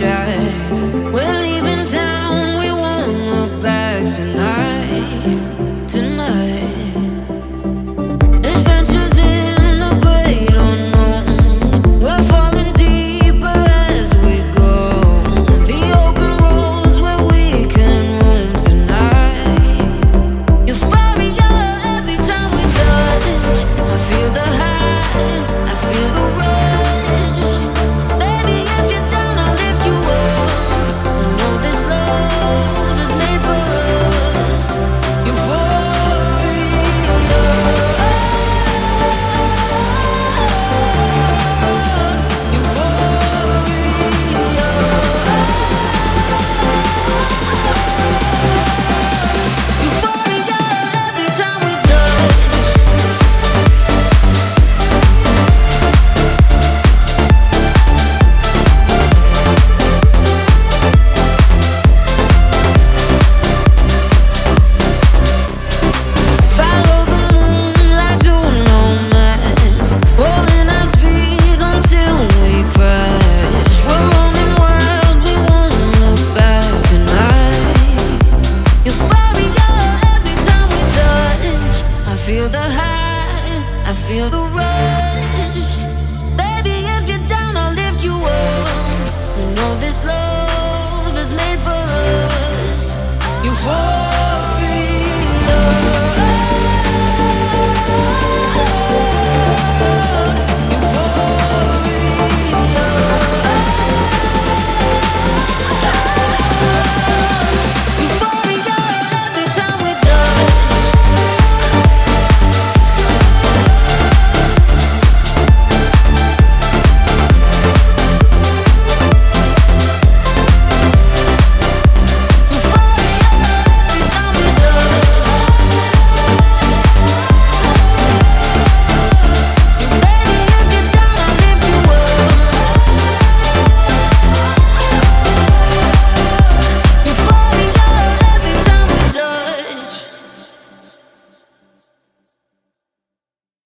tracks. We're leaving town, we won't look back tonight, tonight. Adventures in the great unknown. We're falling deeper as we go. The open roads where we can roam tonight. Euphoria every time we touch. I feel the high, I feel the rush. Baby, if you're down, I'll lift you up. You know this love is made for us. Euphoria. Euphoria every time we touch. Follow the moonlight to nomads, rolling our speed until we crash. We're roaming wild, we won't look back tonight. Euphoria every time we touch. I feel the high, I feel the rush. Baby, if you're down, I'll lift you up. You know this love is made for us. Euphoria.